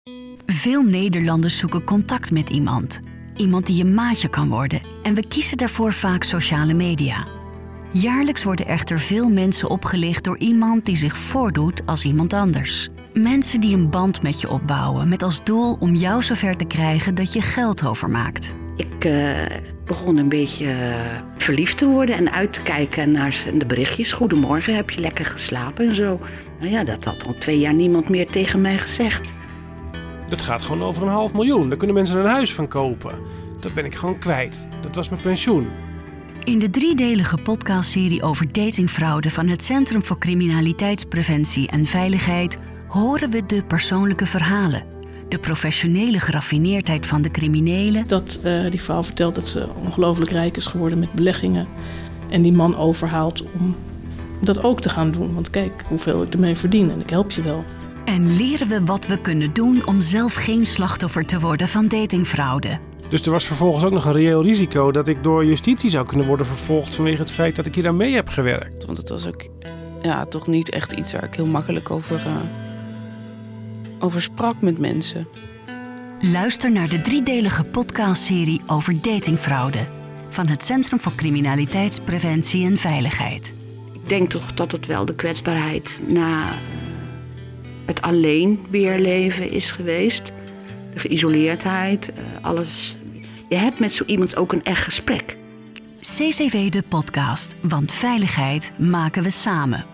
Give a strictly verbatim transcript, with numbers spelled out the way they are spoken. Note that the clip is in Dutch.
Veel Nederlanders zoeken contact met iemand. Iemand die je maatje kan worden. En we kiezen daarvoor vaak sociale media. Jaarlijks worden echter veel mensen opgelicht door iemand die zich voordoet als iemand anders. Mensen die een band met je opbouwen met als doel om jou zover te krijgen dat je geld overmaakt. Ik uh, begon een beetje uh, verliefd te worden en uit te kijken naar de berichtjes. Goedemorgen, heb je lekker geslapen en zo. Nou ja, dat had al twee jaar niemand meer tegen mij gezegd. Dat gaat gewoon over een half miljoen. Daar kunnen mensen een huis van kopen. Dat ben ik gewoon kwijt. Dat was mijn pensioen. In de driedelige podcastserie over datingfraude van het Centrum voor Criminaliteitspreventie en Veiligheid horen we de persoonlijke verhalen. De professionele geraffineerdheid van de criminelen. Dat uh, die vrouw vertelt dat ze ongelooflijk rijk is geworden met beleggingen. En die man overhaalt om dat ook te gaan doen. Want kijk hoeveel ik ermee verdien en ik help je wel. En leren we wat we kunnen doen om zelf geen slachtoffer te worden van datingfraude. Dus er was vervolgens ook nog een reëel risico dat ik door justitie zou kunnen worden vervolgd vanwege het feit dat ik hier aan mee heb gewerkt. Want het was ook ja, toch niet echt iets waar ik heel makkelijk over, uh, over sprak met mensen. Luister naar de driedelige podcastserie over datingfraude van het Centrum voor Criminaliteitspreventie en Veiligheid. Ik denk toch dat het wel de kwetsbaarheid na het alleen weerleven is geweest. De geïsoleerdheid, alles. Je hebt met zo iemand ook een echt gesprek. C C V de podcast, want veiligheid maken we samen.